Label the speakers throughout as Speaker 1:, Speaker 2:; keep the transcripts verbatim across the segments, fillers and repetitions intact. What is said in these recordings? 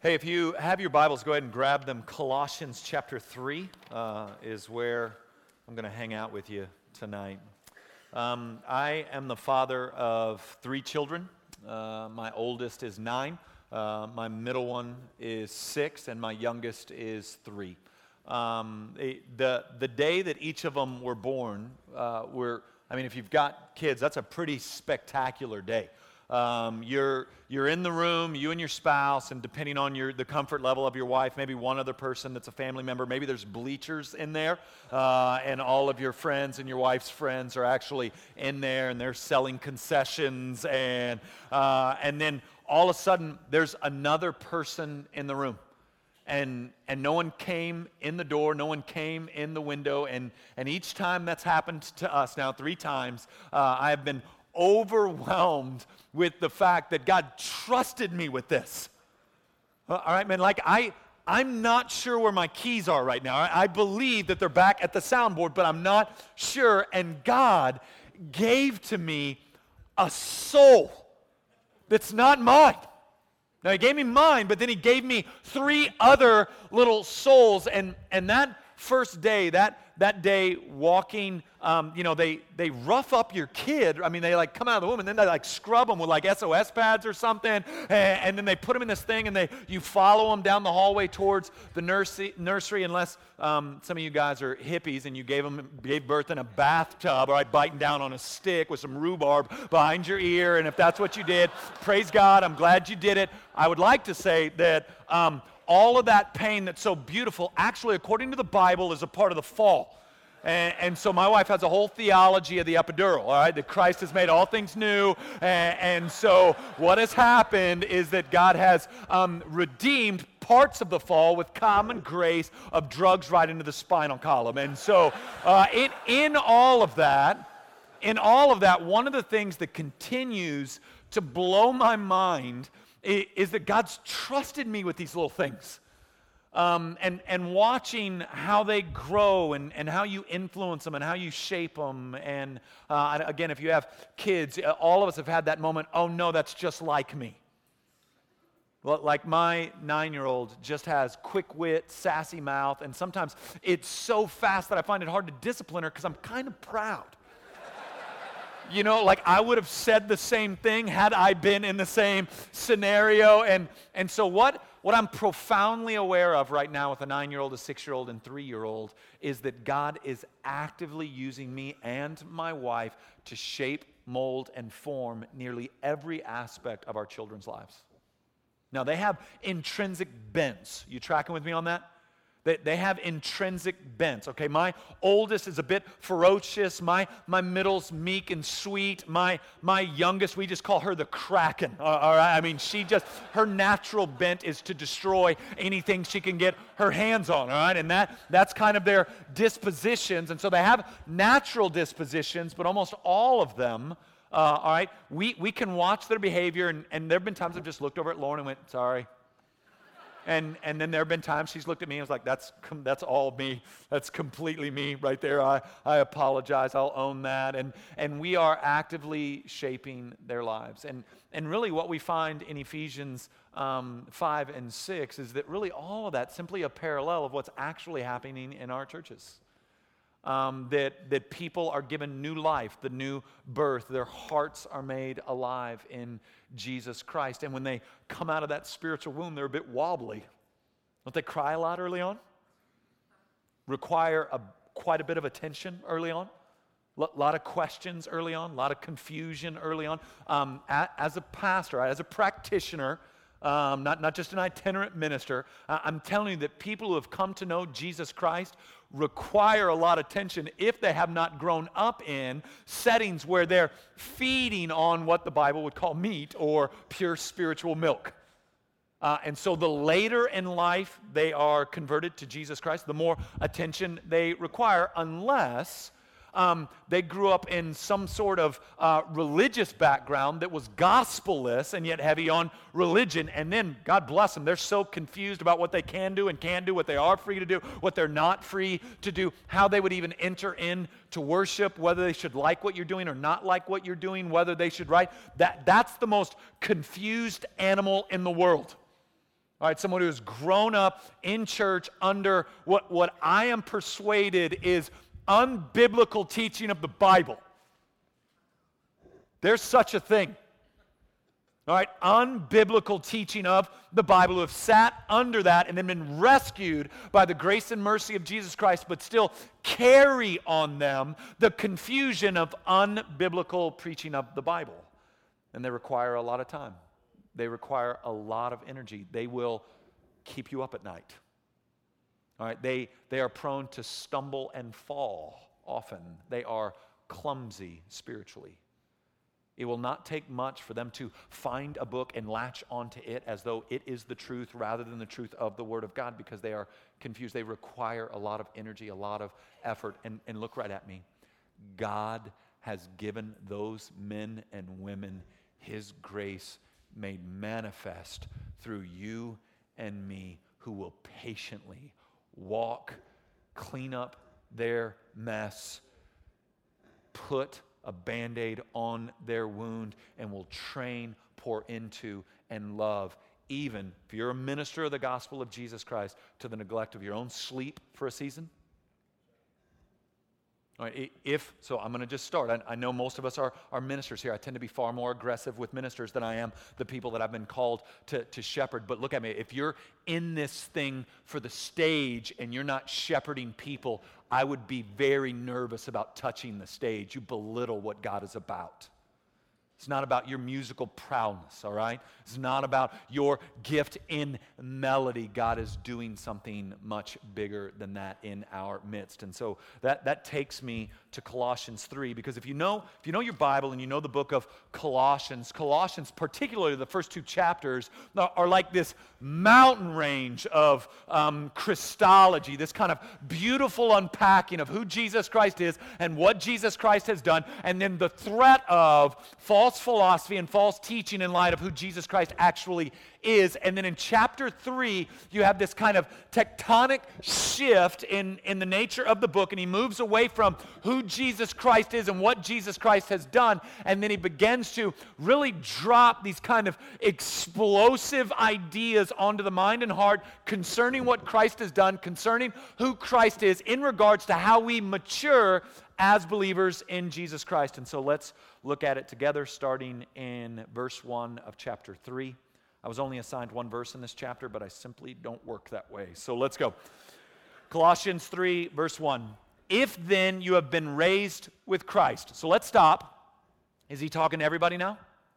Speaker 1: Hey, if you have your Bibles, go ahead and grab them. Colossians chapter three uh, is where I'm going to hang out with you tonight. Um, I am the father of three children. Uh, my oldest is nine, uh, my middle one is six, and my youngest is three. Um, the, the day that each of them were born, uh, were, I mean, if you've got kids, that's a pretty spectacular day. Um, you're you're in the room, you and your spouse, and depending on your the comfort level of your wife, maybe one other person that's a family member, maybe there's bleachers in there, uh, and all of your friends and your wife's friends are actually in there, and they're selling concessions, and uh, and then all of a sudden there's another person in the room. And and no one came in the door, no one came in the window, and, and each time that's happened to us now, three times, uh, I have been overwhelmed with the fact that God trusted me with this. Uh, all right, man, like I, I'm not sure where my keys are right now. I, I believe that they're back at the soundboard, but I'm not sure. And God gave to me a soul that's not mine. Now, he gave me mine, but then he gave me three other little souls. And, and that first day, that that day walking, um, you know, they, they rough up your kid. I mean, they like come out of the womb, and then they like scrub them with like S O S pads or something. And, and then they put them in this thing, and they you follow them down the hallway towards the nursery, nursery unless um, some of you guys are hippies and you gave them gave birth in a bathtub, all right, biting down on a stick with some rhubarb behind your ear. And if that's what you did, praise God, I'm glad you did it. I would like to say that um, all of that pain that's so beautiful, actually, according to the Bible, is a part of the fall. And, and so my wife has a whole theology of the epidural, all right, that Christ has made all things new. And, and so what has happened is that God has um, redeemed parts of the fall with common grace of drugs right into the spinal column. And so uh, in, in all of that, in all of that, one of the things that continues to blow my mind is, is that God's trusted me with these little things. Um, and, and watching how they grow and, and how you influence them and how you shape them. And uh, again, if you have kids, all of us have had that moment, oh no, that's just like me. Well, like my nine-year-old just has quick wit, sassy mouth, and sometimes it's so fast that I find it hard to discipline her because I'm kind of proud. You know, like I would have said the same thing had I been in the same scenario. And, and so what, what I'm profoundly aware of right now with a nine-year-old, a six-year-old, and three-year-old is that God is actively using me and my wife to shape, mold, and form nearly every aspect of our children's lives. Now, they have intrinsic bents. You tracking with me on that? They, they have intrinsic bents, okay? My oldest is a bit ferocious. My my middle's meek and sweet. My my youngest, we just call her the Kraken, all right? I mean, she just, her natural bent is to destroy anything she can get her hands on, all right? And that that's kind of their dispositions. And so they have natural dispositions, but almost all of them, uh, all right, we, we can watch their behavior, and, and there have been times I've just looked over at Lauren and went, sorry. And and then there have been times she's looked at me and was like, that's that's all me. That's completely me right there. I, I apologize. I'll own that. And and we are actively shaping their lives. And and really what we find in Ephesians um, five and six is that really all of that simply a parallel of what's actually happening in our churches. Um, that, that people are given new life, the new birth. Their hearts are made alive in Jesus Christ. And when they come out of that spiritual womb, they're a bit wobbly. Don't they cry a lot early on? Require a, quite a bit of attention early on? A lot of questions early on, a lot of confusion early on. Um, as a pastor, as a practitioner, um, not, not just an itinerant minister, I'm telling you that people who have come to know Jesus Christ require a lot of attention if they have not grown up in settings where they're feeding on what the Bible would call meat or pure spiritual milk. Uh, and so the later in life they are converted to Jesus Christ, the more attention they require, unless Um, they grew up in some sort of uh, religious background that was gospel-less and yet heavy on religion. And then, God bless them, they're so confused about what they can do and can do, what they are free to do, what they're not free to do, how they would even enter into worship, whether they should like what you're doing or not like what you're doing, whether they should write. That, that's the most confused animal in the world. All right, someone who has grown up in church under what, what I am persuaded is unbiblical teaching of the Bible. There's such a thing. All right, unbiblical teaching of the Bible, who have sat under that and then been rescued by the grace and mercy of Jesus Christ, but still carry on them the confusion of unbiblical preaching of the Bible. And they require a lot of time. They require a lot of energy. They will keep you up at night. All right, they, they are prone to stumble and fall often. They are clumsy spiritually. It will not take much for them to find a book and latch onto it as though it is the truth rather than the truth of the Word of God, because they are confused. They require a lot of energy, a lot of effort. And, and look right at me. God has given those men and women His grace made manifest through you and me, who will patiently walk, clean up their mess, put a Band-Aid on their wound, and will train, pour into, and love, even if you're a minister of the gospel of Jesus Christ, to the neglect of your own sleep for a season. All right, if, so I'm going to just start. I, I know most of us are, are ministers here. I tend to be far more aggressive with ministers than I am the people that I've been called to, to shepherd. But look at me. If you're in this thing for the stage and you're not shepherding people, I would be very nervous about touching the stage. You belittle what God is about. It's not about your musical prowess, all right? It's not about your gift in melody. God is doing something much bigger than that in our midst. And so that, that takes me to Colossians three, because if you know if you know your Bible and you know the book of Colossians, Colossians, particularly the first two chapters, are like this mountain range of um, Christology, this kind of beautiful unpacking of who Jesus Christ is and what Jesus Christ has done, and then the threat of false philosophy and false teaching in light of who Jesus Christ actually is. And then in chapter three, you have this kind of tectonic shift in, in the nature of the book, and he moves away from who Jesus Christ is and what Jesus Christ has done, and then he begins to really drop these kind of explosive ideas onto the mind and heart concerning what Christ has done, concerning who Christ is, in regards to how we mature as believers in Jesus Christ. And so let's look at it together, starting in verse one of chapter three. I was only assigned one verse in this chapter, but I simply don't work that way. So let's go. Colossians three, verse one. If then you have been raised with Christ. So let's stop. Is he talking to everybody now?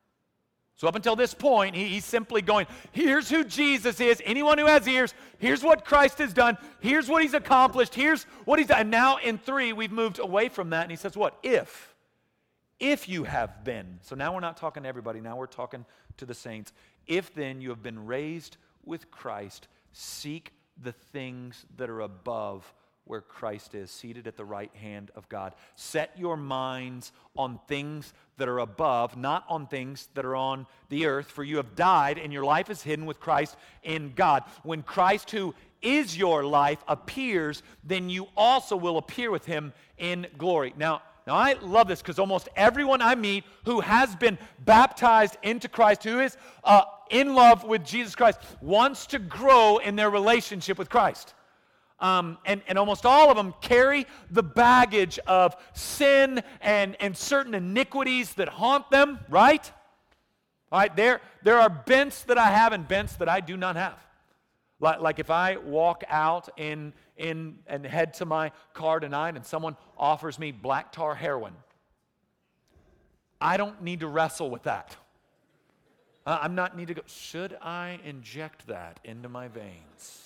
Speaker 1: So up until this point, he, he's simply going, here's who Jesus is. Anyone who has ears, here's what Christ has done. Here's what he's accomplished. Here's what he's done. And now in three, we've moved away from that. And he says what? If. If you have been. So now we're not talking to everybody. Now we're talking to the saints. If then you have been raised with Christ, seek the things that are above, where Christ is, seated at the right hand of God. Set your minds on things that are above, not on things that are on the earth, for you have died, and your life is hidden with Christ in God. When Christ, who is your life, appears, then you also will appear with him in glory. Now, Now, I love this, because almost everyone I meet who has been baptized into Christ, who is uh, in love with Jesus Christ, wants to grow in their relationship with Christ. Um, and, and almost all of them carry the baggage of sin and, and certain iniquities that haunt them, right? All right, there, there are bents that I have and bents that I do not have. Like, like if I walk out in, in and head to my car tonight and someone offers me black tar heroin, I don't need to wrestle with that. Uh, I'm not need to go, should I inject that into my veins?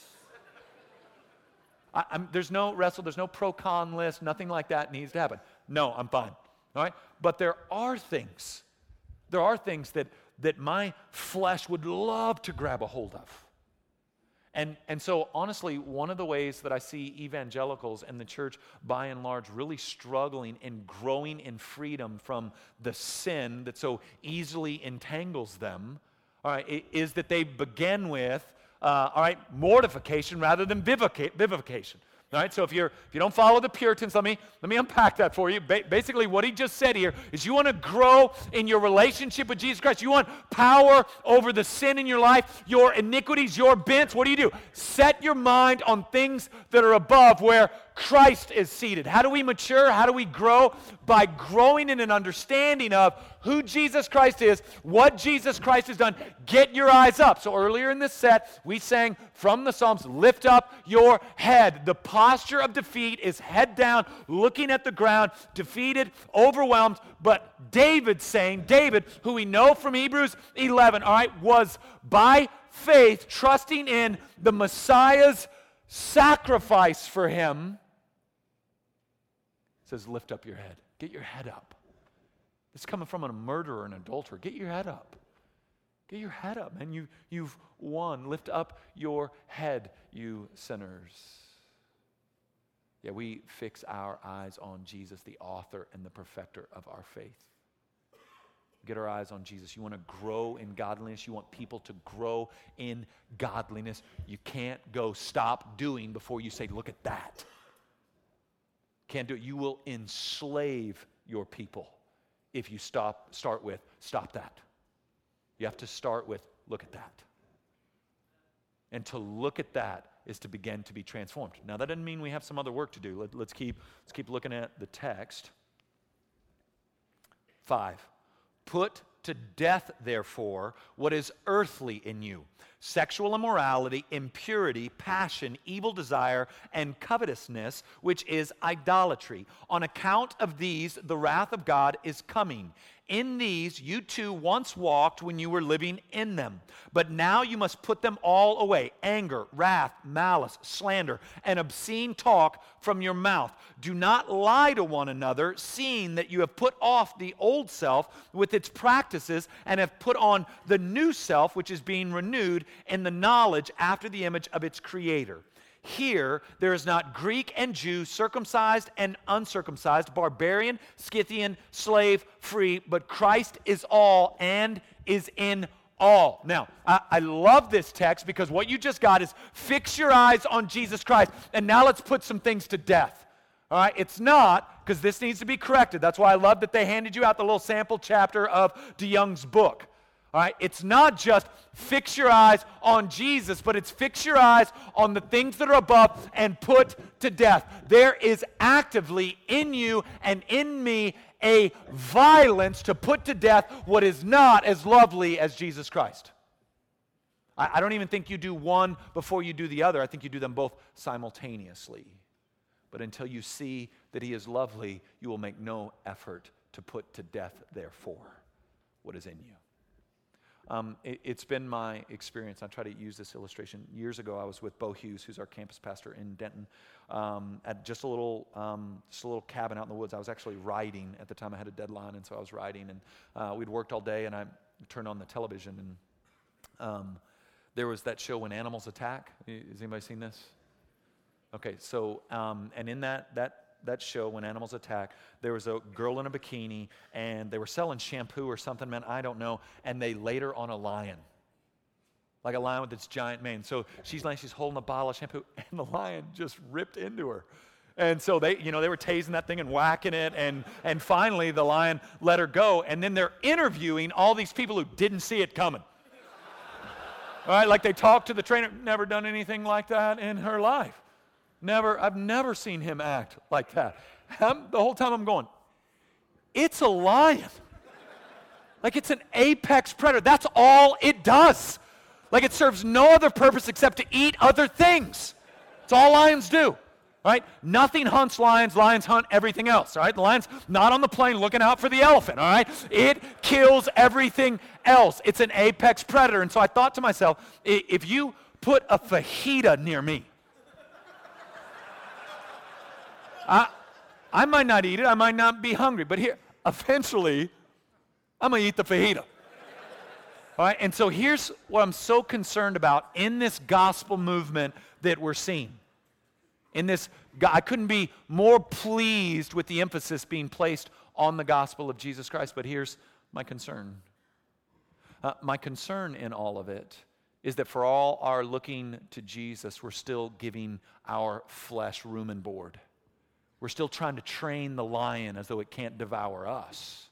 Speaker 1: I, I'm, there's no wrestle, there's no pro-con list, nothing like that needs to happen. No, I'm fine. All right? But there are things, there are things that, that my flesh would love to grab a hold of. And, and so, honestly, one of the ways that I see evangelicals and the church, by and large, really struggling and growing in freedom from the sin that so easily entangles them, all right, is that they begin with, uh, all right, mortification rather than vivica- vivification. All right, so if you're if you don't follow the Puritans, let me let me unpack that for you. Ba- basically, what he just said here is you want to grow in your relationship with Jesus Christ. You want power over the sin in your life, your iniquities, your bents. What do you do? Set your mind on things that are above, where Christ is seated. How do we mature? How do we grow? By growing in an understanding of who Jesus Christ is, what Jesus Christ has done. Get your eyes up. So earlier in this set, we sang from the Psalms, lift up your head. The posture of defeat is head down, looking at the ground, defeated, overwhelmed. But David saying, David, who we know from Hebrews eleven, all right, was by faith trusting in the Messiah's sacrifice for him. Says, lift up your head. Get your head up. It's coming from a murderer and adulterer. Get your head up. Get your head up, man. You, you've won. Lift up your head, you sinners. Yeah, we fix our eyes on Jesus, the author and the perfecter of our faith. Get our eyes on Jesus. You want to grow in godliness. You want people to grow in godliness. You can't go stop doing before you say, look at that. Can't do it. You will enslave your people if you stop. Start with, stop that. You have to start with, look at that. And to look at that is to begin to be transformed. Now, that doesn't mean we have some other work to do. Let, let's keep, let's keep looking at the text. Five. Put to death, therefore, what is earthly in you: sexual immorality, impurity, passion, evil desire, and covetousness, which is idolatry. On account of these, the wrath of God is coming. In these you too once walked when you were living in them. But now you must put them all away: anger, wrath, malice, slander, and obscene talk from your mouth. Do not lie to one another, seeing that you have put off the old self with its practices and have put on the new self, which is being renewed in the knowledge after the image of its creator. Here there is not Greek and Jew, circumcised and uncircumcised, barbarian, Scythian, slave, free, but Christ is all and is in all. Now, I, I love this text because what you just got is fix your eyes on Jesus Christ. And now let's put some things to death. All right, it's not, because this needs to be corrected. That's why I love that they handed you out the little sample chapter of DeYoung's book. All right, it's not just fix your eyes on Jesus, but it's fix your eyes on the things that are above and put to death. There is actively in you and in me a violence to put to death what is not as lovely as Jesus Christ. I, I don't even think you do one before you do the other. I think you do them both simultaneously. But until you see that he is lovely, you will make no effort to put to death, therefore, what is in you. Um, it, it's been my experience. I try to use this illustration. Years ago, I was with Bo Hughes, who's our campus pastor in Denton, um, at just a little, um, just a little cabin out in the woods. I was actually writing at the time. I had a deadline, and so I was writing. And uh, we'd worked all day, and I turned on the television, and um, there was that show When Animals Attack. Has anybody seen this? Okay, so um, and in that that. that show, When Animals Attack, there was a girl in a bikini, and they were selling shampoo or something, man, I don't know, and they laid her on a lion, like a lion with its giant mane. So she's like, she's holding a bottle of shampoo, and the lion just ripped into her. And so they, you know, they were tasing that thing and whacking it, and, and finally the lion let her go, and then they're interviewing all these people who didn't see it coming. All right, like they talked to the trainer, never done anything like that in her life. Never, I've never seen him act like that. I'm, the whole time I'm going, it's a lion. Like it's an apex predator. That's all it does. Like it serves no other purpose except to eat other things. That's all lions do. Right? Nothing hunts lions. Lions hunt everything else. All right? The lion's not on the plane looking out for the elephant. All right? It kills everything else. It's an apex predator. And so I thought to myself, if you put a fajita near me, I, I might not eat it. I might not be hungry. But here, eventually, I'm going to eat the fajita. All right? And so here's what I'm so concerned about in this gospel movement that we're seeing. In this, I couldn't be more pleased with the emphasis being placed on the gospel of Jesus Christ. But here's my concern. Uh, my concern in all of it is that for all our looking to Jesus, we're still giving our flesh room and board. We're still trying to train the lion as though it can't devour us.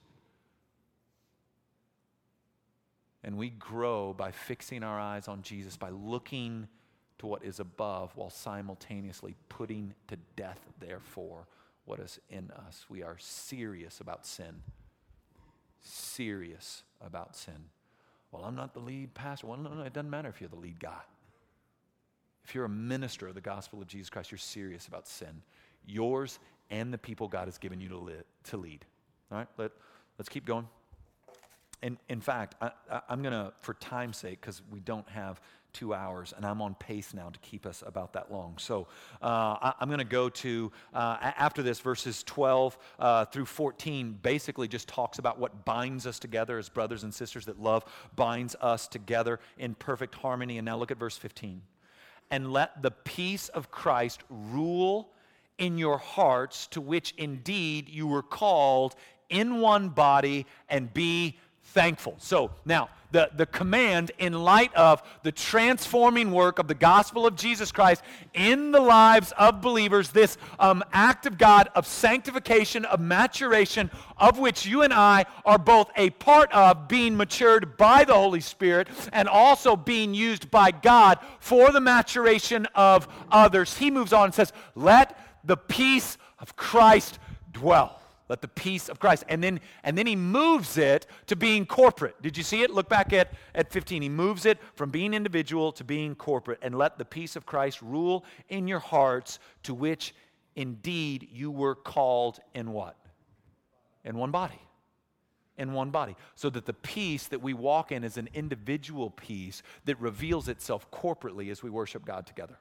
Speaker 1: And we grow by fixing our eyes on Jesus, by looking to what is above while simultaneously putting to death, therefore, what is in us. We are serious about sin. Serious about sin. Well, I'm not the lead pastor. Well, no, no, it doesn't matter if you're the lead guy. If you're a minister of the gospel of Jesus Christ, you're serious about sin. Yours and the people God has given you to, li- to lead. All right, Let, let's keep going. And in fact, I, I, I'm going to, for time's sake, because we don't have two hours, and I'm on pace now to keep us about that long. So uh, I, I'm going to go to, uh, after this, verses twelve uh, through fourteen, basically just talks about what binds us together as brothers and sisters, that love binds us together in perfect harmony. And now look at verse fifteen. And let the peace of Christ rule in your hearts, to which indeed you were called in one body, and be thankful. So now, the, the command in light of the transforming work of the gospel of Jesus Christ in the lives of believers, this um, act of God of sanctification, of maturation, of which you and I are both a part of, being matured by the Holy Spirit and also being used by God for the maturation of others. He moves on and says, let the peace of Christ dwell. Let the peace of Christ. And then and then he moves it to being corporate. Did you see it? Look back at, at fifteen. He moves it from being individual to being corporate. And let the peace of Christ rule in your hearts, to which indeed you were called in what? In one body. In one body. So that the peace that we walk in is an individual peace that reveals itself corporately as we worship God together.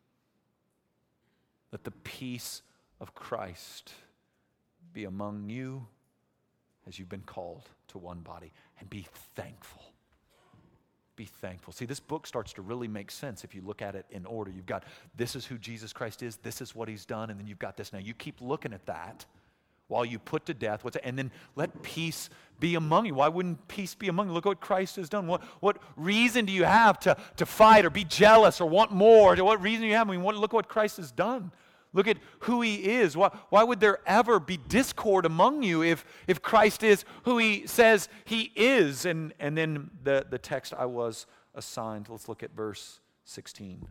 Speaker 1: Let the peace of Christ be among you as you've been called to one body, and be thankful. Be thankful. See, this book starts to really make sense if you look at it in order. You've got, this is who Jesus Christ is, this is what he's done, and then you've got this. Now you keep looking at that while you put to death what's, and then let peace be among you. Why wouldn't peace be among you? Look what Christ has done. What, what reason do you have to, to fight or be jealous or want more? What reason do you have? I mean, what, look what Christ has done. Look at who he is. Why, why would there ever be discord among you if, if Christ is who he says he is? And, and then the, the text I was assigned. Let's look at verse sixteen.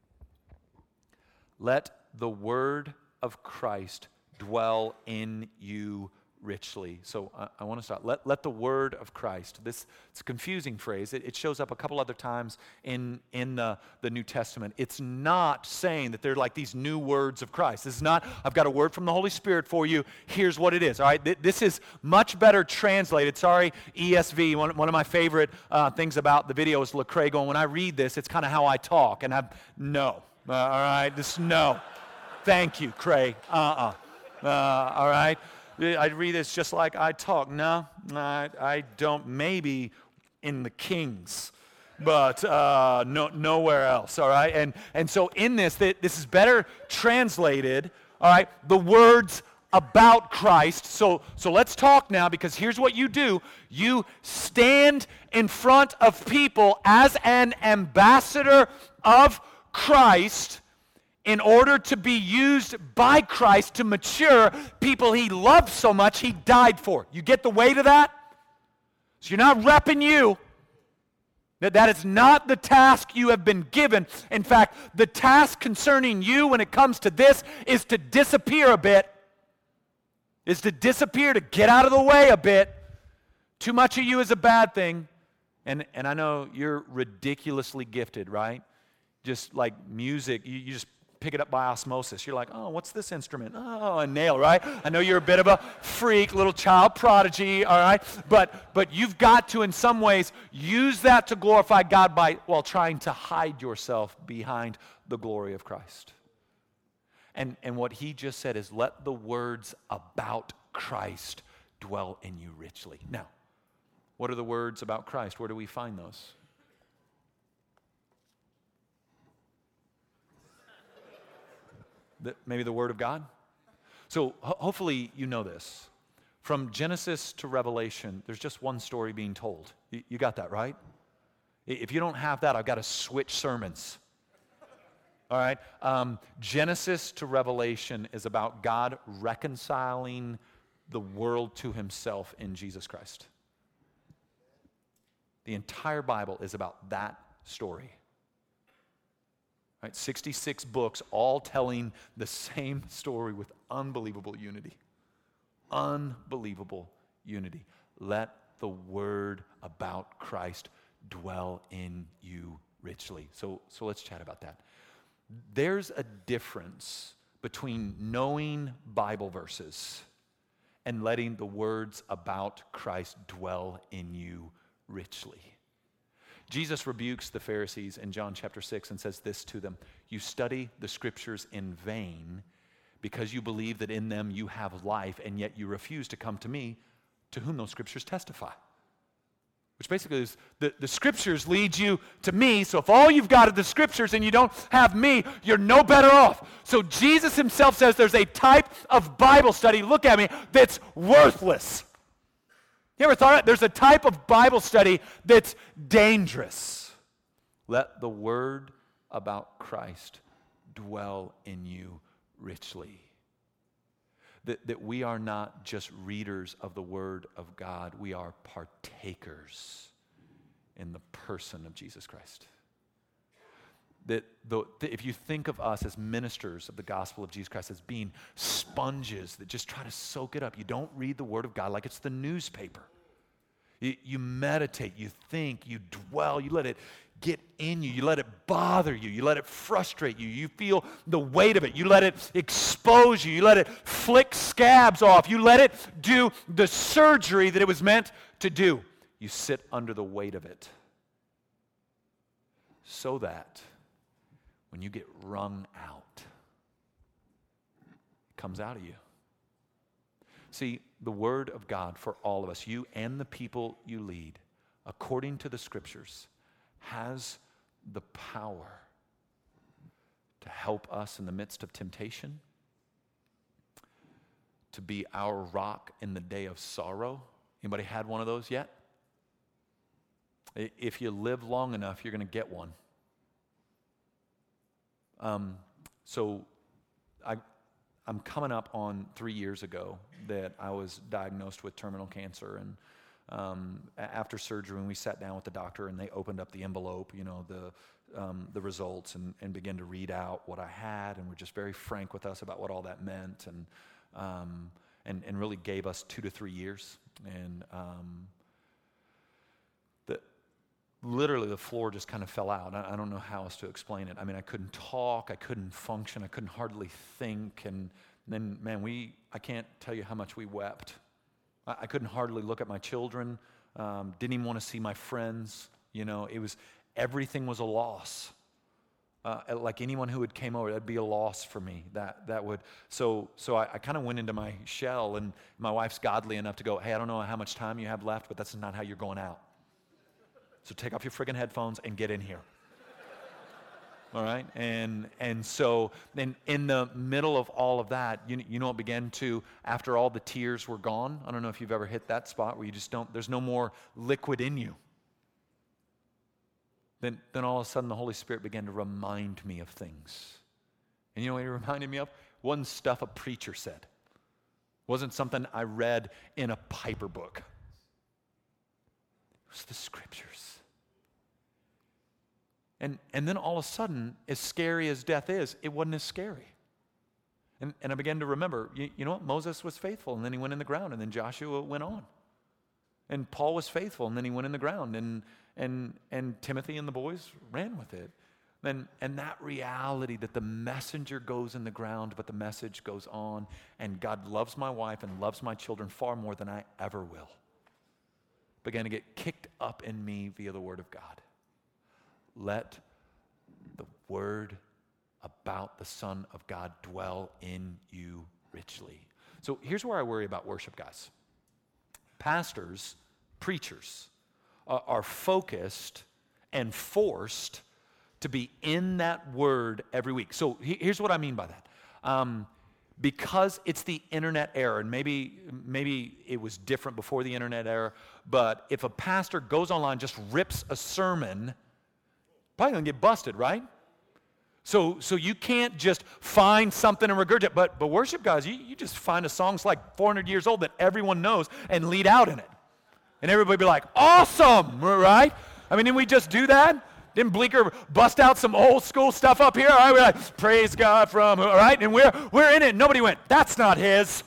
Speaker 1: Let the word of Christ dwell in you richly. So I, I want to start. Let, let the word of Christ. This it's a confusing phrase. It, it shows up a couple other times in, in the, the New Testament. It's not saying that they're like these new words of Christ. This is not, I've got a word from the Holy Spirit for you. Here's what it is. All right. This is much better translated. Sorry, E S V. One, one of my favorite uh, things about the video is Lecrae going, when I read this, it's kind of how I talk. And I'm, no. Uh, all right. This, no. Thank you, Cray. Uh-uh. Uh, all right. I read this just like I talk. No, I, I don't. Maybe in the Kings, but uh, no, nowhere else. All right, and and so in this, this is better translated. All right, the words about Christ. So so let's talk now, because here's what you do: you stand in front of people as an ambassador of Christ, in order to be used by Christ to mature people he loved so much he died for. You get the weight of that? So you're not repping you. That, that is not the task you have been given. In fact, the task concerning you when it comes to this is to disappear a bit. Is to disappear, to get out of the way a bit. Too much of you is a bad thing. And, and I know you're ridiculously gifted, right? Just like music, you, you just pick it up by osmosis. You're like, oh, what's this instrument? Oh, a nail, right? I know you're a bit of a freak, little child prodigy, all right? But but you've got to, in some ways, use that to glorify God by, while trying to hide yourself behind the glory of Christ. And, and what he just said is, let the words about Christ dwell in you richly. Now, what are the words about Christ? Where do we find those? The, maybe the Word of God? So ho- hopefully you know this. From Genesis to Revelation, there's just one story being told. You, you got that, right? If you don't have that, I've got to switch sermons. All right? Um, Genesis to Revelation is about God reconciling the world to himself in Jesus Christ. The entire Bible is about that story. Right? sixty-six books, all telling the same story with unbelievable unity. Unbelievable unity. Let the word about Christ dwell in you richly. So, so let's chat about that. There's a difference between knowing Bible verses and letting the words about Christ dwell in you richly. Jesus rebukes the Pharisees in John chapter six and says this to them: you study the scriptures in vain because you believe that in them you have life, and yet you refuse to come to me, to whom those scriptures testify. Which basically is, the, the scriptures lead you to me, so if all you've got are the scriptures and you don't have me, you're no better off. So Jesus himself says there's a type of Bible study, look at me, that's worthless. You ever thought of it? There's a type of Bible study that's dangerous. Let the word about Christ dwell in you richly. That, that we are not just readers of the word of God, we are partakers in the person of Jesus Christ. That the, that if you think of us as ministers of the gospel of Jesus Christ as being sponges that just try to soak it up, you don't read the word of God like it's the newspaper. You, you meditate, you think, you dwell, you let it get in you, you let it bother you, you let it frustrate you, you feel the weight of it, you let it expose you, you let it flick scabs off, you let it do the surgery that it was meant to do. You sit under the weight of it so that when you get wrung out, it comes out of you. See, the word of God for all of us, you and the people you lead, according to the scriptures, has the power to help us in the midst of temptation, to be our rock in the day of sorrow. Anybody had one of those yet? If you live long enough, you're going to get one. Um, so I, I'm coming up on three years ago that I was diagnosed with terminal cancer, and Um, after surgery, when we sat down with the doctor and they opened up the envelope, you know, the um, the results, and, and began to read out what I had, and were just very frank with us about what all that meant, and um, and and really gave us two to three years, and um, the literally the floor just kind of fell out. I, I don't know how else to explain it. I mean, I couldn't talk, I couldn't function, I couldn't hardly think, and then man, we I can't tell you how much we wept. I couldn't hardly look at my children, um, didn't even want to see my friends. You know, it was, everything was a loss. Uh, like anyone who had came over, that'd be a loss for me. That that would, so so I, I kind of went into my shell, and my wife's godly enough to go, hey, I don't know how much time you have left, but that's not how you're going out. So take off your friggin' headphones and get in here. All right, and and so then in the middle of all of that, you you know, it began to, after all the tears were gone. I don't know if you've ever hit that spot where you just don't. There's no more liquid in you. Then then all of a sudden the Holy Spirit began to remind me of things, and you know what He reminded me of? It wasn't stuff a preacher said. It wasn't something I read in a Piper book. It was the Scriptures. And and then all of a sudden, as scary as death is, it wasn't as scary. And and I began to remember, you, you know what? Moses was faithful, and then he went in the ground, and then Joshua went on. And Paul was faithful, and then he went in the ground, and and and Timothy and the boys ran with it. And, and that reality that the messenger goes in the ground, but the message goes on, and God loves my wife and loves my children far more than I ever will, began to get kicked up in me via the Word of God. Let the word about the Son of God dwell in you richly. So here's where I worry about worship, guys. Pastors, preachers, uh, are focused and forced to be in that word every week. So he, here's what I mean by that. Um, because it's the internet era, and maybe, maybe it was different before the internet era, but if a pastor goes online, just rips a sermon, probably gonna get busted, right? So, so you can't just find something and regurgitate, but, but worship guys, you, you just find a song's like four hundred years old that everyone knows and lead out in it. And everybody be like, awesome, right? I mean, didn't we just do that? Didn't Bleeker bust out some old school stuff up here? All right, we're like, praise God from, all right? And we're, we're in it. Nobody went, that's not his.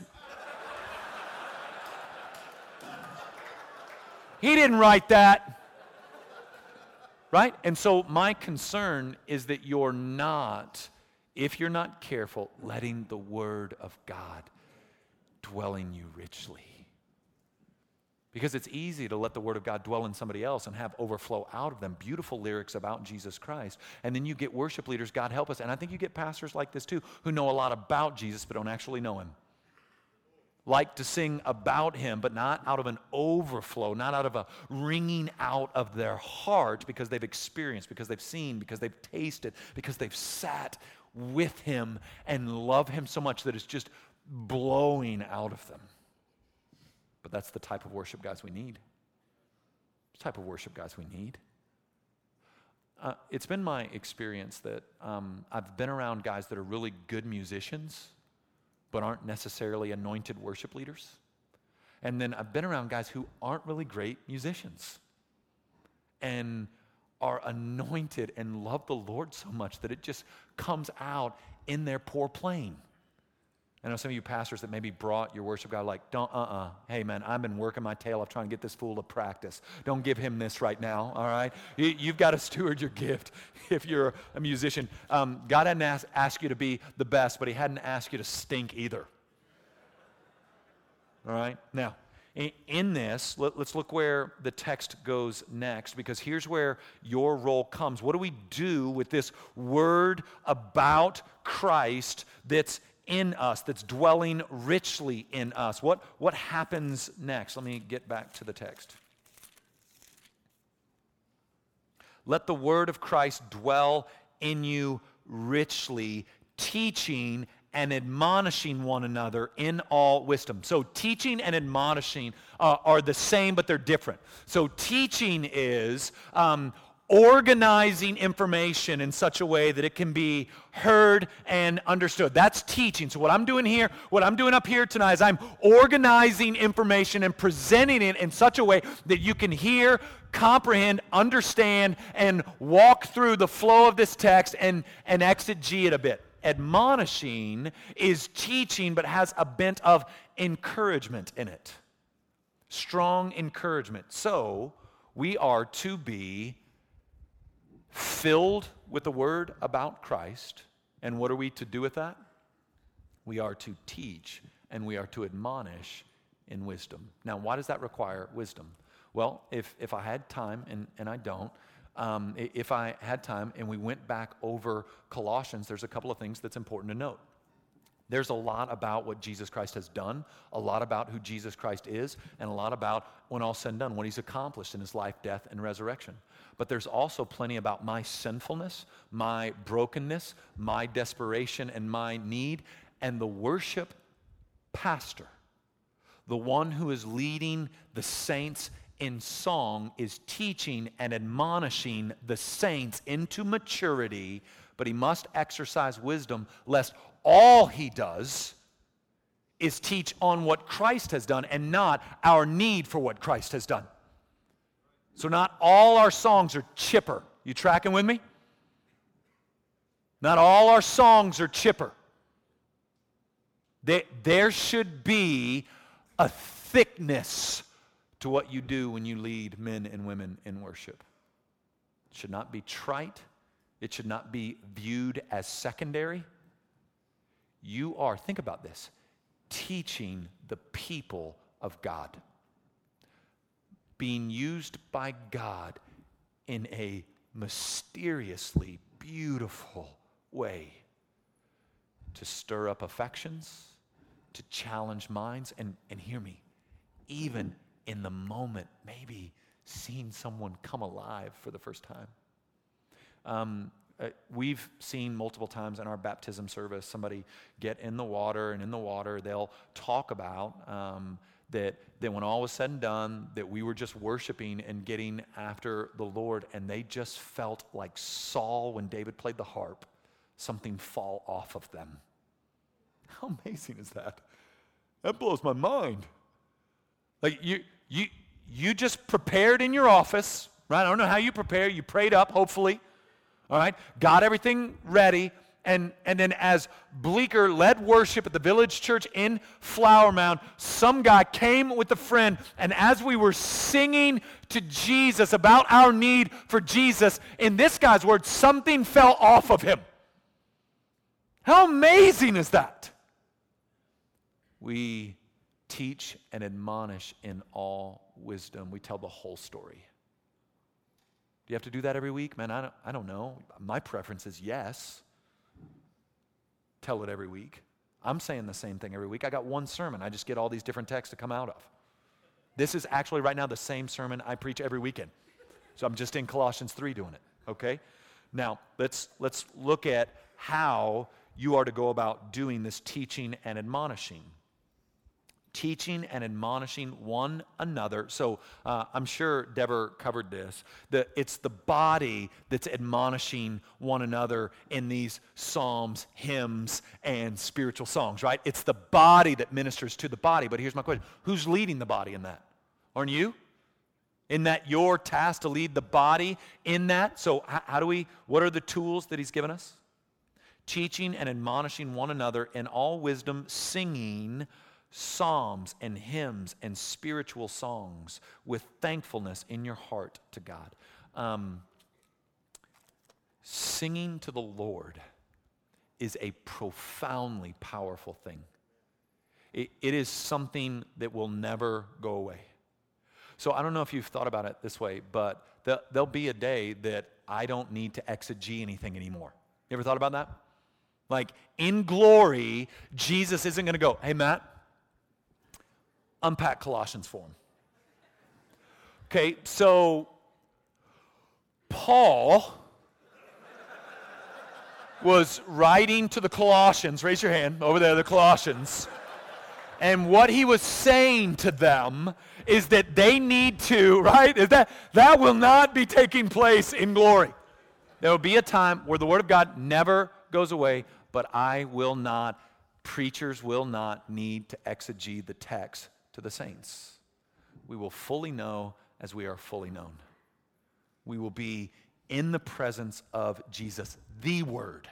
Speaker 1: He didn't write that. Right? And so my concern is that you're not, if you're not careful, letting the Word of God dwell in you richly. Because it's easy to let the Word of God dwell in somebody else and have overflow out of them, beautiful lyrics about Jesus Christ. And then you get worship leaders, God help us, and I think you get pastors like this too, who know a lot about Jesus but don't actually know Him. Like to sing about Him, but not out of an overflow, not out of a ringing out of their heart because they've experienced, because they've seen, because they've tasted, because they've sat with Him and love Him so much that it's just blowing out of them. But that's the type of worship guys we need. The type of worship guys we need. Uh, it's been my experience that um, I've been around guys that are really good musicians, but aren't necessarily anointed worship leaders. And then I've been around guys who aren't really great musicians and are anointed and love the Lord so much that it just comes out in their poor playing. I know some of you pastors that maybe brought your worship guy like, don't, uh-uh, hey man, I've been working my tail off trying to get this fool to practice. Don't give him this right now, all right? You, you've got to steward your gift if you're a musician. Um, God hadn't asked, asked you to be the best, but He hadn't asked you to stink either. All right? Now, in, in this, let, let's look where the text goes next, because here's where your role comes. What do we do with this word about Christ that's in us, that's dwelling richly in us? What, what happens next? Let me get back to the text. Let the word of Christ dwell in you richly, teaching and admonishing one another in all wisdom. So teaching and admonishing uh, are the same, but they're different. So teaching is um, organizing information in such a way that it can be heard and understood. That's teaching. So what I'm doing here, what I'm doing up here tonight is I'm organizing information and presenting it in such a way that you can hear, comprehend, understand, and walk through the flow of this text and, and exegete it a bit. Admonishing is teaching but has a bent of encouragement in it. Strong encouragement. So we are to be filled with the word about Christ. And what are we to do with that? We are to teach and we are to admonish in wisdom. Now, why does that require wisdom? Well, if, if I had time, and, and I don't, um, if I had time and we went back over Colossians, there's a couple of things that's important to note. There's a lot about what Jesus Christ has done, a lot about who Jesus Christ is, and a lot about, when all said and done, what He's accomplished in His life, death, and resurrection. But there's also plenty about my sinfulness, my brokenness, my desperation, and my need. And the worship pastor, the one who is leading the saints in song, is teaching and admonishing the saints into maturity, but he must exercise wisdom lest all he does is teach on what Christ has done and not our need for what Christ has done. So not all our songs are chipper. You tracking with me? Not all our songs are chipper. They, there should be a thickness to what you do when you lead men and women in worship. It should not be trite. It should not be viewed as secondary. You are, think about this, teaching the people of God, being used by God in a mysteriously beautiful way to stir up affections, to challenge minds, and, and hear me, even in the moment, maybe seeing someone come alive for the first time. Um, Uh, we've seen multiple times in our baptism service somebody get in the water, and in the water they'll talk about um, that, that when all was said and done, that we were just worshiping and getting after the Lord, and they just felt like Saul when David played the harp, something fall off of them. How amazing is that? That blows my mind. Like you, you, you just prepared in your office, right? I don't know how you prepare. You prayed up, hopefully. All right, got everything ready, and, and then as Bleecker led worship at the Village Church in Flower Mound, some guy came with a friend, and as we were singing to Jesus about our need for Jesus, in this guy's words, something fell off of him. How amazing is that? We teach and admonish in all wisdom. We tell the whole story. Do you have to do that every week? Man, I don't, I don't know. My preference is yes. Tell it every week. I'm saying the same thing every week. I got one sermon. I just get all these different texts to come out of. This is actually right now the same sermon I preach every weekend. So I'm just in Colossians three doing it, okay? Now, let's, let's look at how you are to go about doing this teaching and admonishing. Teaching and admonishing one another. So uh, I'm sure Deborah covered this. The, it's the body that's admonishing one another in these psalms, hymns, and spiritual songs, right? It's the body that ministers to the body. But here's my question. Who's leading the body in that? Aren't you? Isn't that your task to lead the body in that? So how, how do we, what are the tools that he's given us? Teaching and admonishing one another in all wisdom, singing psalms and hymns and spiritual songs with thankfulness in your heart to God. Um, singing to the Lord is a profoundly powerful thing. It, it is something that will never go away. So I don't know if you've thought about it this way, but the, there'll be a day that I don't need to exegete anything anymore. You ever thought about that? Like in glory, Jesus isn't going to go, hey, Matt, unpack Colossians for him. Okay, so Paul was writing to the Colossians. Raise your hand over there, the Colossians. And what he was saying to them is that they need to, right? Is that that will not be taking place in glory. There will be a time where the Word of God never goes away, but I will not, preachers will not need to exegete the text to the saints. We will fully know as we are fully known. We will be in the presence of Jesus, the Word.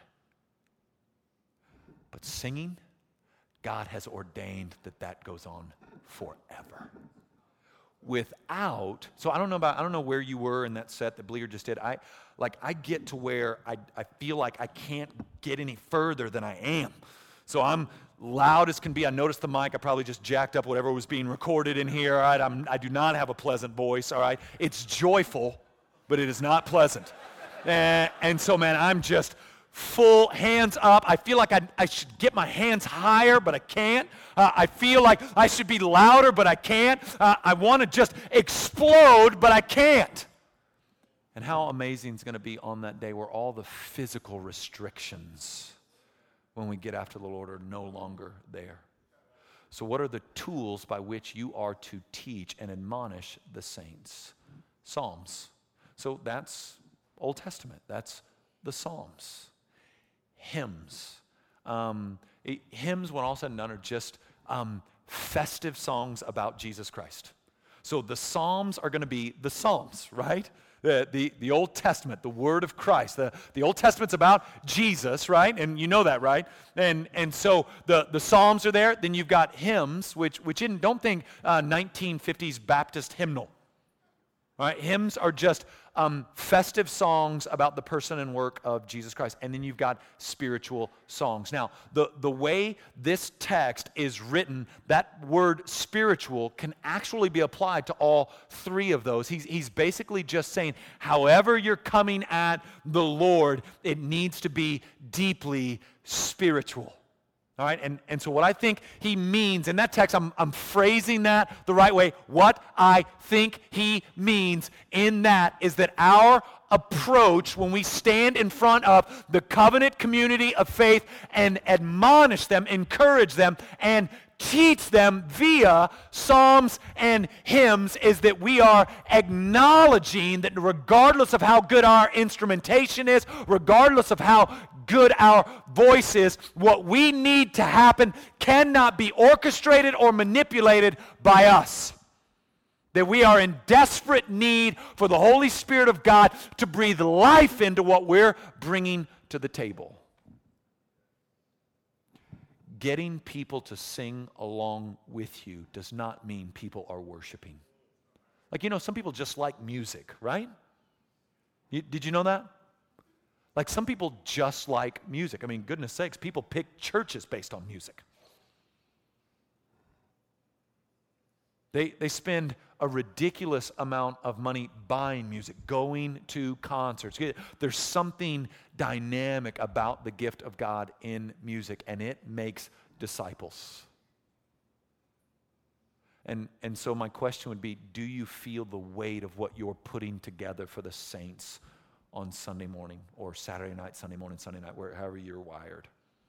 Speaker 1: But singing, God has ordained that that goes on forever. Without, so I don't know about, I don't know where you were in that set that Bleer just did. I, like, I get to where I, I feel like I can't get any further than I am. So I'm loud as can be. I noticed the mic. I probably just jacked up whatever was being recorded in here. All right, I'm, I do not have a pleasant voice. All right, it's joyful, but it is not pleasant. and, and so, man, I'm just full hands up. I feel like I, I should get my hands higher, but I can't. Uh, I feel like I should be louder, but I can't. Uh, I want to just explode, but I can't. And how amazing it's going to be on that day where all the physical restrictions when we get after the Lord are no longer there. So what are the tools by which you are to teach and admonish the saints? Psalms. So that's Old Testament. That's the Psalms. Hymns. Um, it, hymns, when all said and done, are just um, festive songs about Jesus Christ. So the Psalms are going to be the Psalms, right? The, the, the Old Testament, the Word of Christ. The, the Old Testament's about Jesus, right? And you know that, right? And and so the, the Psalms are there. Then you've got hymns, which, which in, don't think uh, nineteen fifties Baptist hymnal. All right? Hymns are just um, festive songs about the person and work of Jesus Christ. And then you've got spiritual songs. Now, the, the way this text is written, that word spiritual can actually be applied to all three of those. He's, he's basically just saying, however you're coming at the Lord, it needs to be deeply spiritual. All right, and, and so what I think he means in that text, I'm, I'm phrasing that the right way. What I think he means in that is that our approach when we stand in front of the covenant community of faith and admonish them, encourage them, and teach them via psalms and hymns is that we are acknowledging that regardless of how good our instrumentation is, regardless of how good our voice is, what we need to happen cannot be orchestrated or manipulated by us. That we are in desperate need for the Holy Spirit of God to breathe life into what we're bringing to the table. Getting people to sing along with you does not mean people are worshiping. Like, you know, some people just like music, right? You, did you know that? Like, some people just like music. I mean, goodness sakes, people pick churches based on music. They, they spend a ridiculous amount of money buying music, going to concerts. There's something dynamic about the gift of God in music, and it makes disciples. And, and so my question would be, do you feel the weight of what you're putting together for the saints on Sunday morning or Saturday night, Sunday morning, Sunday night, where, however you're wired?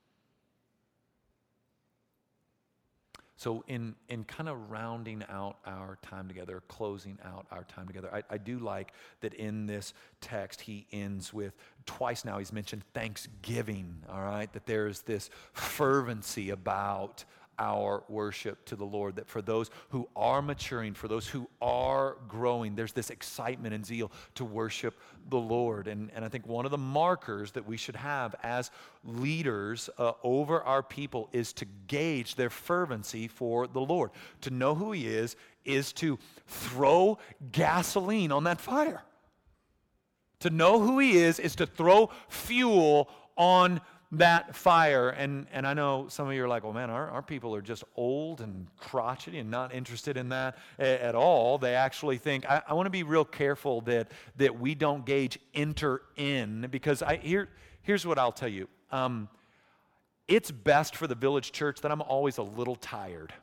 Speaker 1: So in, in kind of rounding out our time together, closing out our time together, I, I do like that in this text he ends with, twice now he's mentioned thanksgiving, all right? That there's this fervency about our worship to the Lord, that for those who are maturing, for those who are growing, there's this excitement and zeal to worship the Lord. And, and I think one of the markers that we should have as leaders uh, over our people is to gauge their fervency for the Lord. To know who He is, is to throw gasoline on that fire. To know who He is, is to throw fuel on that fire. And and I know some of you are like, well, man, our, our people are just old and crotchety and not interested in that a, at all. They actually think, I, I want to be real careful that that we don't gauge enter in, because I here here's what I'll tell you. Um, it's best for the Village Church that I'm always a little tired.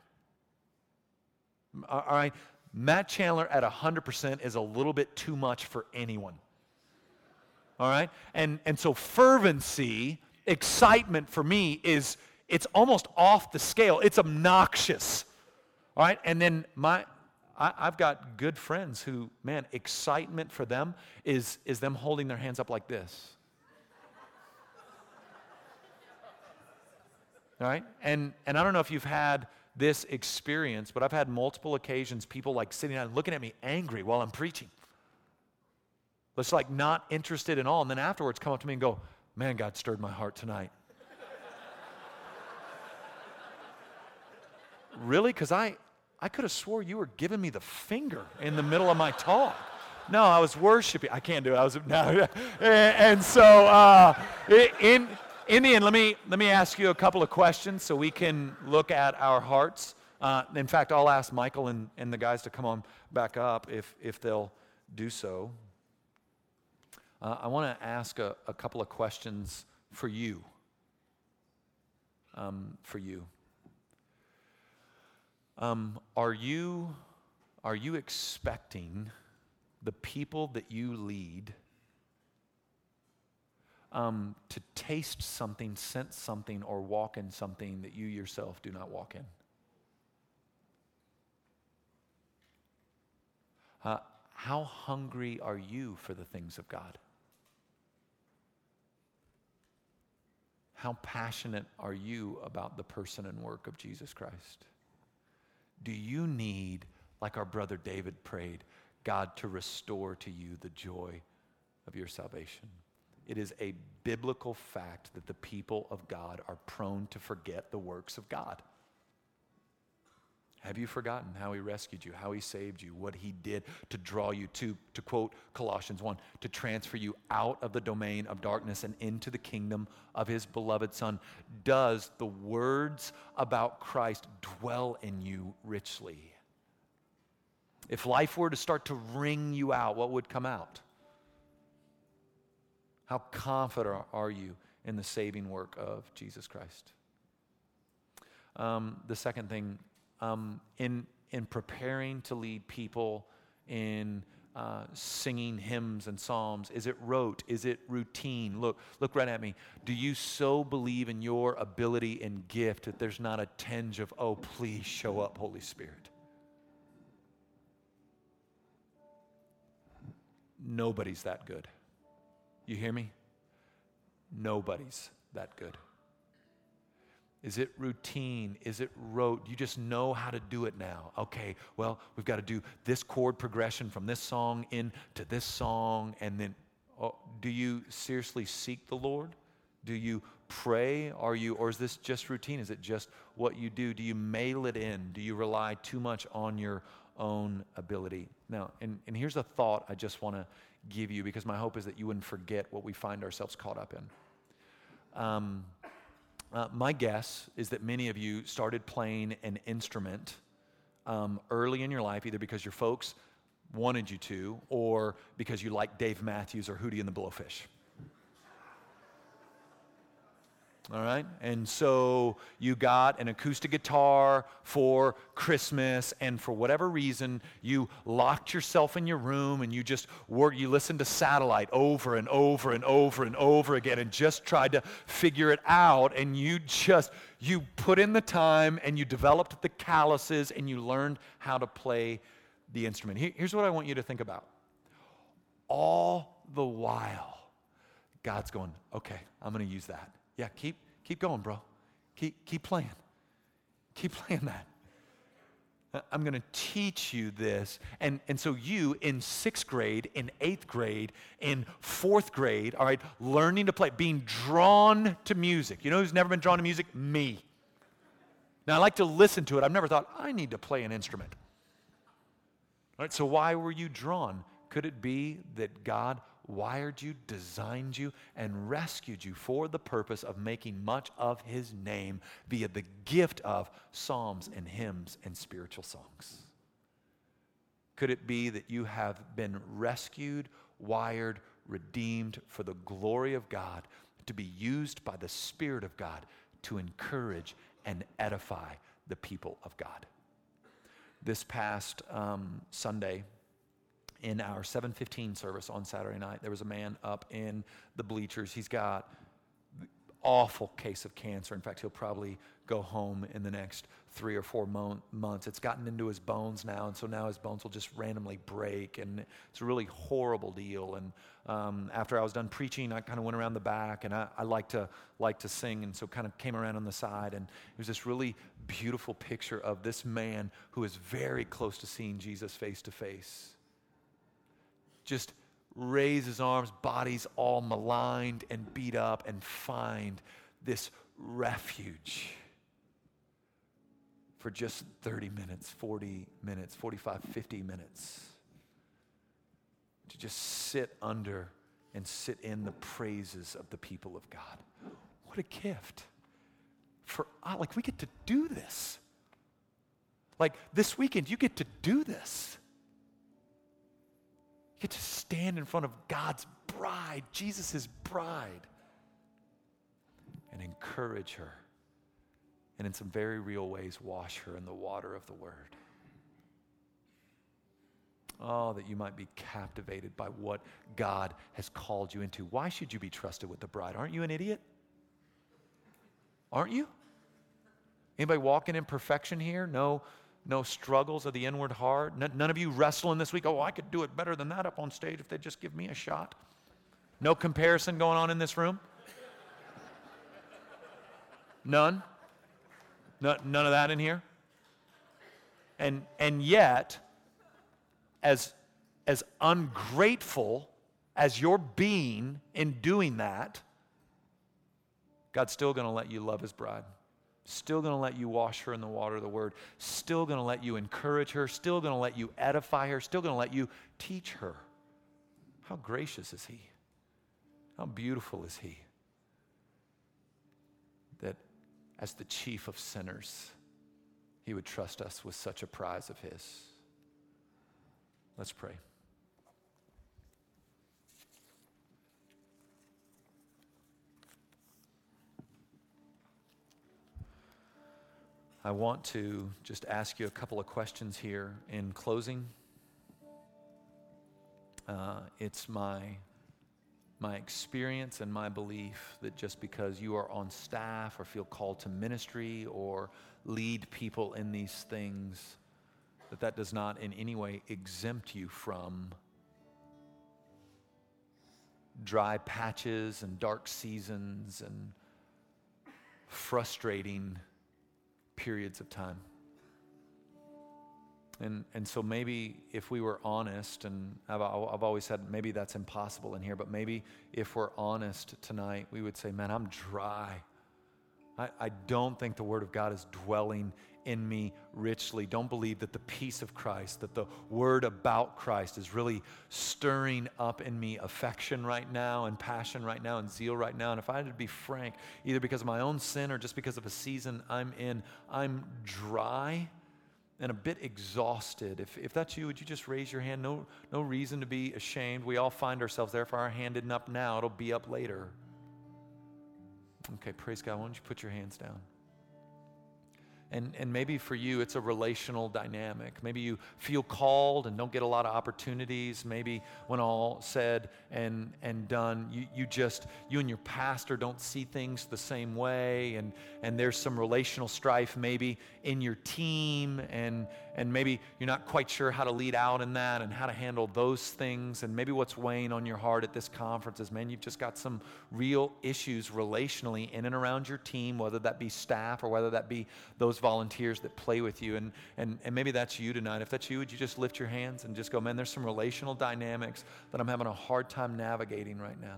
Speaker 1: All right? Matt Chandler at one hundred percent is a little bit too much for anyone. All right? And and so fervency, excitement for me is, it's almost off the scale. It's obnoxious. All right? And then my, I, I've got good friends who, man, excitement for them is, is them holding their hands up like this. All right? And, and I don't know if you've had this experience, but I've had multiple occasions, people like sitting down and looking at me angry while I'm preaching. It's like not interested in all. And then afterwards come up to me and go, man, God stirred my heart tonight. Really? Because I, I could have swore you were giving me the finger in the middle of my talk. No, I was worshiping. I can't do it. I was no. And so uh, in in the end, let me let me ask you a couple of questions so we can look at our hearts. Uh, in fact, I'll ask Michael and, and the guys to come on back up if if they'll do so. Uh, I want to ask a, a couple of questions for you. Um, for you. Um, are you, are you expecting the people that you lead um, to taste something, sense something, or walk in something that you yourself do not walk in? Uh, how hungry are you for the things of God? How passionate are you about the person and work of Jesus Christ? Do you need, like our brother David prayed, God to restore to you the joy of your salvation? It is a biblical fact that the people of God are prone to forget the works of God. Have you forgotten how He rescued you, how He saved you, what He did to draw you to, to quote Colossians one, to transfer you out of the domain of darkness and into the kingdom of His beloved Son? Does the words about Christ dwell in you richly? If life were to start to wring you out, what would come out? How confident are you in the saving work of Jesus Christ? Um, the second thing, um, in in preparing to lead people in uh, singing hymns and psalms, is it rote? Is it routine? Look, look right at me. Do you so believe in your ability and gift that there's not a tinge of, oh, please show up, Holy Spirit? Nobody's that good. You hear me? Nobody's that good. Is it routine? Is it rote? You just know how to do it now. Okay, well, we've got to do this chord progression from this song into this song, and then, oh, do you seriously seek the Lord? Do you pray? Are you, or is this just routine? Is it just what you do? Do you mail it in? Do you rely too much on your own ability? Now, and, and here's a thought I just want to give you, because my hope is that you wouldn't forget what we find ourselves caught up in. Um, uh, my guess is that many of you started playing an instrument um, early in your life, either because your folks wanted you to, or because you like Dave Matthews or Hootie and the Blowfish. All right? And so you got an acoustic guitar for Christmas, and for whatever reason, you locked yourself in your room and you just worked, you listened to Satellite over and over and over and over again and just tried to figure it out, and you just, you put in the time and you developed the calluses and you learned how to play the instrument. Here, here's what I want you to think about. All the while, God's going, okay, I'm going to use that. Yeah, keep keep going, bro. Keep keep playing. Keep playing that. I'm going to teach you this. And, and so you, in sixth grade, in eighth grade, in fourth grade, all right, learning to play, being drawn to music. You know who's never been drawn to music? Me. Now, I like to listen to it. I've never thought, I need to play an instrument. All right, so why were you drawn? Could it be that God wired you, designed you, and rescued you for the purpose of making much of His name via the gift of psalms and hymns and spiritual songs? Could it be that you have been rescued, wired, redeemed for the glory of God, to be used by the Spirit of God to encourage and edify the people of God? This past um, Sunday, in our seven fifteen service on Saturday night, there was a man up in the bleachers. He's got an awful case of cancer. In fact, he'll probably go home in the next three or four mo- months. It's gotten into his bones now, and so now his bones will just randomly break, and it's a really horrible deal. And um, after I was done preaching, I kind of went around the back, and I, I like to like to sing, and so kind of came around on the side, and it was this really beautiful picture of this man who is very close to seeing Jesus face to face. Just raise his arms, body's all maligned and beat up, and find this refuge for just thirty minutes, forty minutes, forty-five, fifty minutes, to just sit under and sit in the praises of the people of God. What a gift. For like, we get to do this. Like, this weekend, you get to do this. You get to stand in front of God's bride, Jesus' bride, and encourage her, and in some very real ways, wash her in the water of the Word. Oh, that you might be captivated by what God has called you into. Why should you be trusted with the bride? Aren't you an idiot? Aren't you? Anybody walking in perfection here? No No struggles of the inward heart? N- none of you wrestling this week, oh, I could do it better than that up on stage if they'd just give me a shot? No comparison going on in this room? None? No, none of that in here? And and yet, as, as ungrateful as you're being in doing that, God's still going to let you love His bride. Still going to let you wash her in the water of the Word. Still going to let you encourage her. Still going to let you edify her. Still going to let you teach her. How gracious is He? How beautiful is He? That as the chief of sinners, He would trust us with such a prize of His. Let's pray. I want to just ask you a couple of questions here in closing. Uh, it's my my experience and my belief that just because you are on staff or feel called to ministry or lead people in these things, that that does not in any way exempt you from dry patches and dark seasons and frustrating periods of time. And and so maybe if we were honest, and I've, I've always said maybe that's impossible in here, but maybe if we're honest tonight, we would say, man, I'm dry. I, I don't think the Word of God is dwelling in me richly. Don't believe that the peace of Christ, that the Word about Christ is really stirring up in me affection right now and passion right now and zeal right now. And if I had to be frank, either because of my own sin or just because of a season I'm in, I'm dry and a bit exhausted. If if that's you, would you just raise your hand? No, no reason to be ashamed. We all find ourselves there. If our hand isn't up now, it'll be up later. Okay, praise God. Why don't you put your hands down? And and maybe for you, it's a relational dynamic. Maybe you feel called and don't get a lot of opportunities. Maybe when all said and and done, you you just, you and your pastor don't see things the same way. And, and there's some relational strife maybe in your team. And, and maybe you're not quite sure how to lead out in that and how to handle those things. And maybe what's weighing on your heart at this conference is, man, you've just got some real issues relationally in and around your team, whether that be staff or whether that be those volunteers that play with you. And, and and maybe that's you tonight. If that's you, would you just lift your hands and just go, man, there's some relational dynamics that I'm having a hard time navigating right now.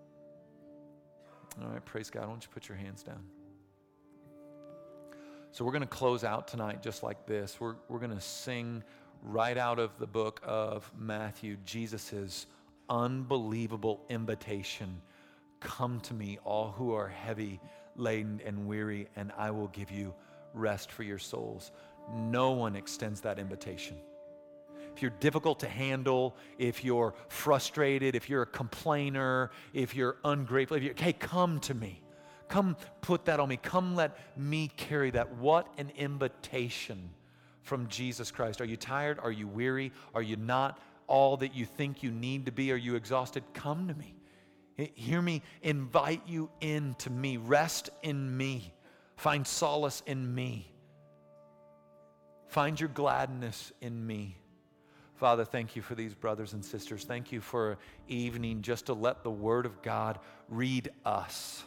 Speaker 1: All right, praise God. Why don't you put your hands down? So we're going to close out tonight just like this. We're, we're going to sing right out of the book of Matthew, Jesus' unbelievable invitation. Come to me, all who are heavy laden and weary, and I will give you rest for your souls. No one extends that invitation. If you're difficult to handle, if you're frustrated, if you're a complainer, if you're ungrateful, if you're, hey, come to me. Come put that on me. Come let me carry that. What an invitation from Jesus Christ. Are you tired? Are you weary? Are you not all that you think you need to be? Are you exhausted? Come to me. Hear me invite you into me. Rest in me. Find solace in me. Find your gladness in me. Father, thank you for these brothers and sisters. Thank you for evening just to let the Word of God read us.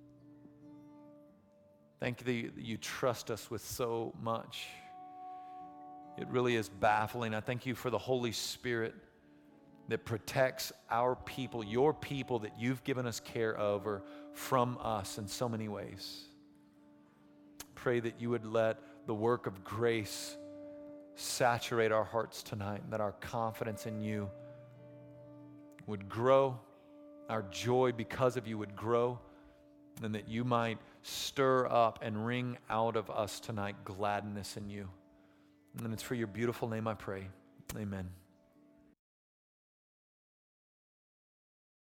Speaker 1: Thank you that you trust us with so much. It really is baffling. I thank you for the Holy Spirit that protects our people, your people that you've given us care over from us in so many ways. Pray that you would let the work of grace saturate our hearts tonight, and that our confidence in you would grow, our joy because of you would grow, and that you might stir up and wring out of us tonight gladness in you. And it's for your beautiful name I pray. Amen.